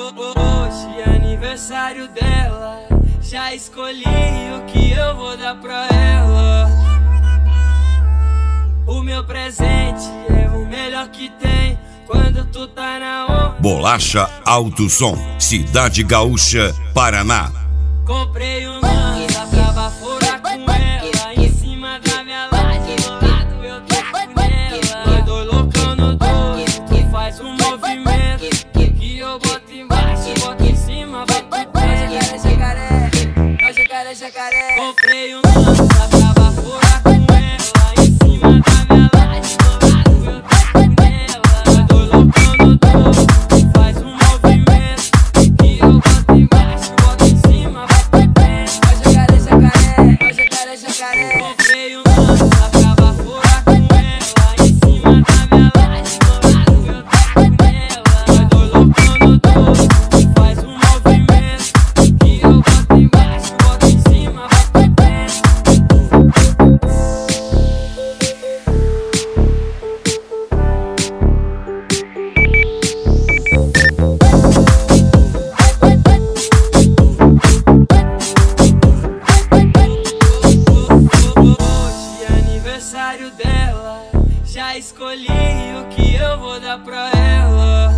Hoje é aniversário dela, já escolhi o que eu vou dar pra ela. O meu presente é o melhor que tem quando tu tá na onda. Bolacha Alto Som, Cidade Gaúcha, Paraná. Comprei um lança pra baforar com ela em cima da minha laje, do lado eu taco nela. Nós dois loucão no doce, tu faz um movimento que eu boto embaixo, boto em cima, boto jacaré, jacaré, jacaré, jacaré. Comprei um lança pra baforar com ela em cima da minha laje, do lado eu taco nela. Nós dois loucão no doce, tu faz um movimento que eu boto embaixo, boto em cima, comprei um lança pra baforar com ela em cima da minha laje, do lado eu taco nela. Nós dois loucão no doce, faz um movimento que eu boto embaixo, boto em cima, boto dentro. Hoje é aniversário dela, já escolhi o que eu vou dar pra ela.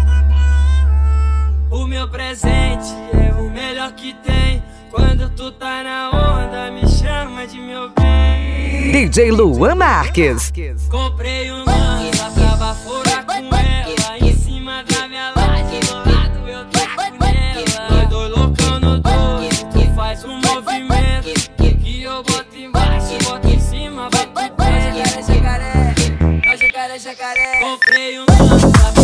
O meu presente é o melhor que tem quando tu tá na onda, me chama de meu bem. DJ Luan Marques. Comprei um lança pra baforar com ela em cima da minha laje, do lado eu taco nela. Nós dois loucão no doce, tu faz um movimento que eu boto embaixo, boto em cima, boto jacaré, jacaré, jacaré, jacaré. Comprei um lança